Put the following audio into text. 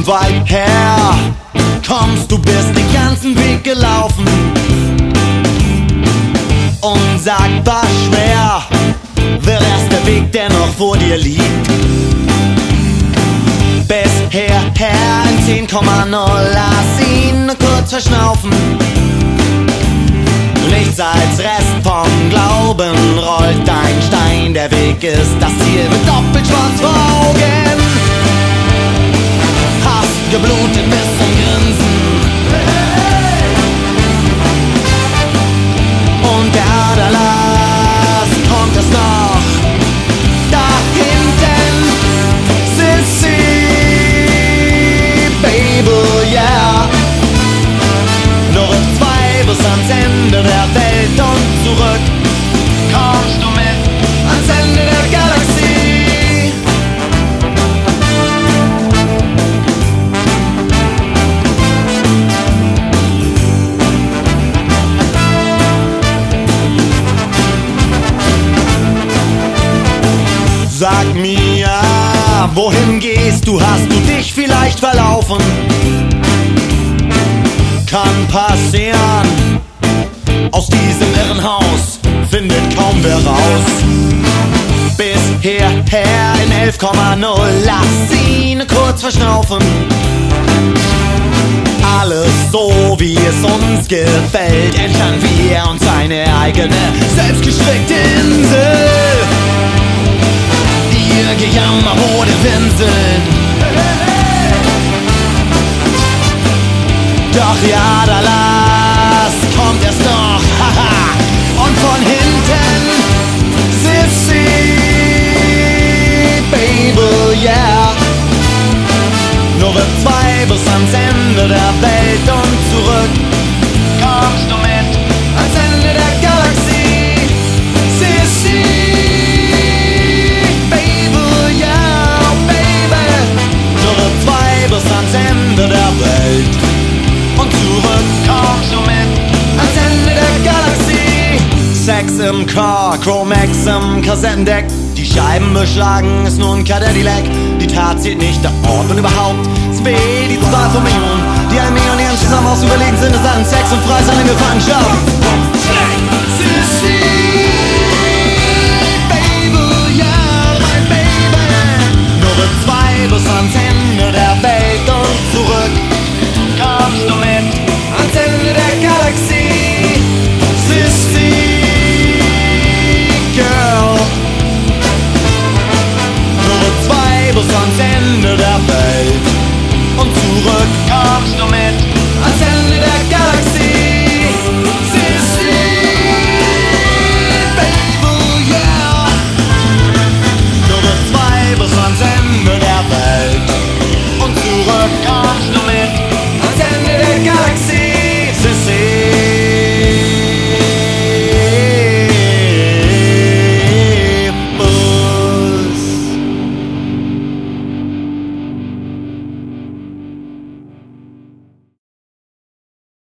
und weit her kommst, du bist den ganzen Weg gelaufen. Unsagbar schwer wird erst der Weg, der noch vor dir liegt. Bis hierher in 10,0, lass ihn nur kurz verschnaufen. Nichts als Rest vom Glauben rollt ein Stein, der Weg ist das Ziel mit doppelschwarz vor Augen. Hast geblutet bis zum Grinsen und der Aderlass kommt es noch. Da hinten sitzt sie, Baby, yeah. Nur in 2 bis ans Ende der Welt und zurück. Kommst du mit ans Ende der Galaxie? Sag mir, wohin gehst du? Hast du dich vielleicht verlaufen? Kann passieren. Aus diesem Irrenhaus findet kaum wer raus. Bis hierher in 11,0, lass ihn kurz verschnaufen. Alles so, wie es uns gefällt, entstanden wir uns eine eigene, selbstgestrickte Insel. Ihr Gejammer wurde Winseln. Doch ja, da lass, kommt erst noch, haha. Und von hinten sitzt sie, Baby, yeah. Nur wir 2 bis ans Ende der Welt und zurück. Kommst du mit ans Ende der Galaxie? Sitzt sie, Baby, yeah, baby. Nur wir 2 bis ans Ende der Welt und zurück. Kommst du mit ans Ende der Galaxie? Sex im Car, Chromax im Kassettendeck. Die Scheiben beschlagen, ist nur ein Cadillac. Die Tat zählt nicht, der Ort und überhaupt sind wir die 2 von Millionen, die 1 Million Jahren zusammen aus überlegen sind. Es an Sex und Freisein in Gefangenschaft. Baby, ja, mein Baby. Nur wir 2 bis ans Ende